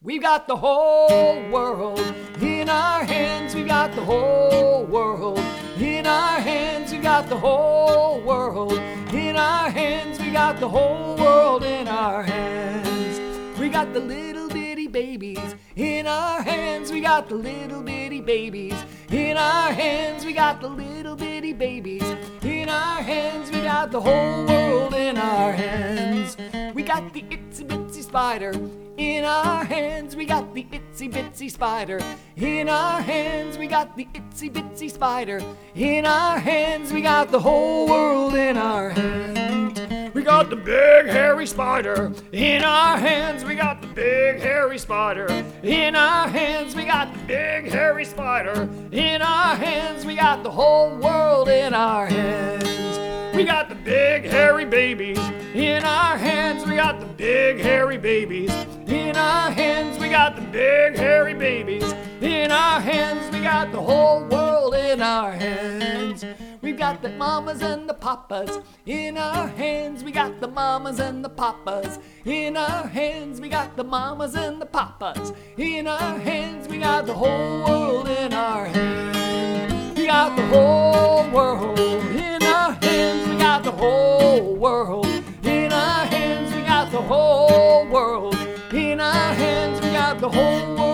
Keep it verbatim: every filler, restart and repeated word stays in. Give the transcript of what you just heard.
We've got the whole world in our hands. We've got the whole world in our hands. We've got the whole world in our hands. We got the whole world in our hands. We got the little bitty babies in our hands. We got the little bitty babies in our hands. We got the little bitty babies in our hands. We got the whole world in our hands. We got the itsy bitsy spider in our hands. We got the itsy bitsy spider in our hands. We got the itsy bitsy spider in our hands. We got the whole world in our hands. We got the big hairy spider in our hands. We got the big hairy spider in our hands. We got the big hairy spider in our hands. We got the whole world in our hands. We got the big hairy babies in our hands. We got the big hairy babies in our hands. We got the big hairy babies in our hands. We got the whole world in our hands. We've got the mamas and the papas in our hands. We got the mamas and the papas in our hands. We got the mamas and the papas in our hands. We got the whole world in our hands. We got the whole world in our hands. We got the whole world in our hands. We got the whole world in our hands. We got the whole world.